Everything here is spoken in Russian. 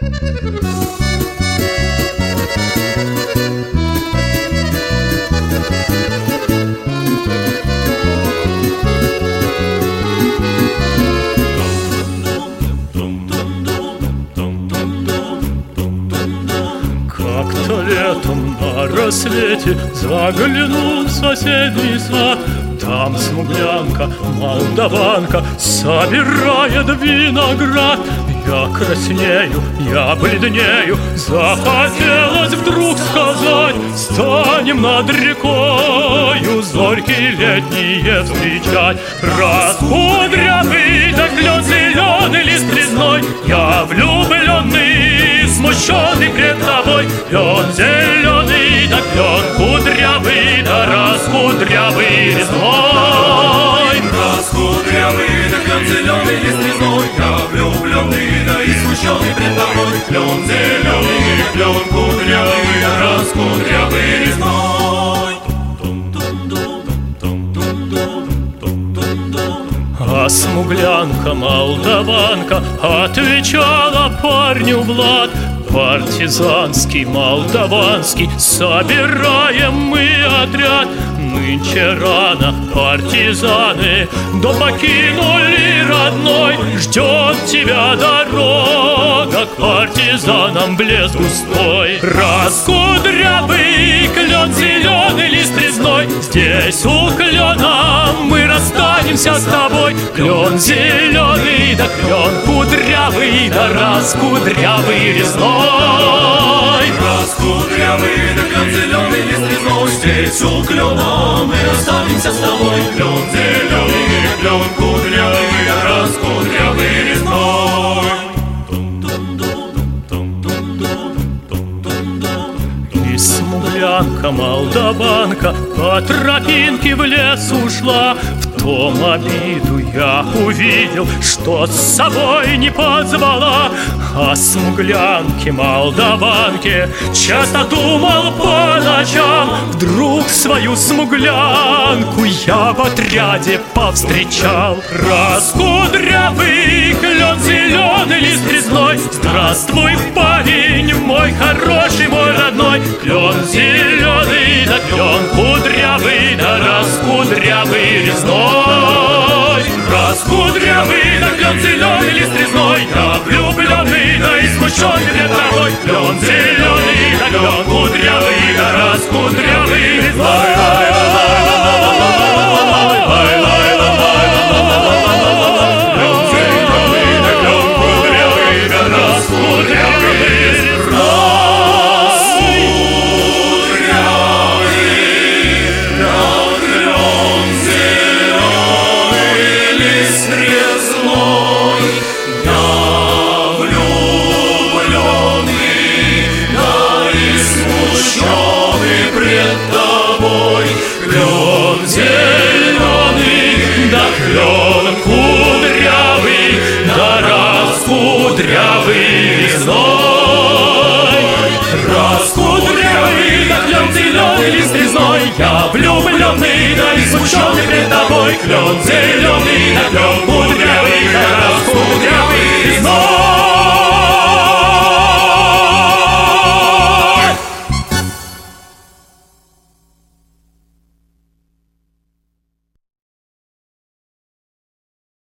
Как-то летом на рассвете заглянул в соседний сад. Там смуглянка, молдаванка собирает виноград. Я краснею, я бледнею, захотелось вдруг сказать: станем над рекою зорьки летние встречать. Раскудрявый да клен зеленый лист резной, я влюбленный, смущенный пред тобой. Клен зеленый да клен кудрявый, да раскудрявый резной. Раскудрявый да клен зеленый лист резной, я влюбленный, да и смущенный пред тобой. Клен зеленый, клен кудрявый, да раскудрявый резной. А смуглянка, молдаванка отвечала парню Влад: партизанский, молдаванский, собираем мы отряд. Нынче рано партизаны дом покинули родной. Ждет тебя дорога к партизанам в лес густой. Раскудрявый клен зеленый лист резной, здесь у клена мы расстанемся с тобой. Клен зеленый да клен кудрявый, да раскудрявый резной. Раскудрявый да клен зеленый лист резной, здесь у клена мы расстанемся с тобой. Клен зеленый, клен кудрявый, да раскудрявый резной. И смуглянка, молдаванка по тропинке в лес ушла. В том обиду я увидел, что с собой не позвала. О смуглянке, молдаванке часто думал по ночам. Вдруг свою смуглянку я в отряде повстречал. Раскудрявый клен зеленый лист резной, здравствуй, парень мой хороший, мой родной. Клен зеленый да клен кудрявый, да раскудрявый резной. Раскудрявый да клен зеленый лист резной, я влюбленный, да и смущенный пред тобой. Клен зеленый да клен кудрявый, да раскудрявый резной. Клен зеленый да клен кудрявый, да раскудрявый резной. Раскудрявый да клен зеленый лист резной, я влюбленный, да и смущенный пред тобой. Клен зеленый да клен кудрявый,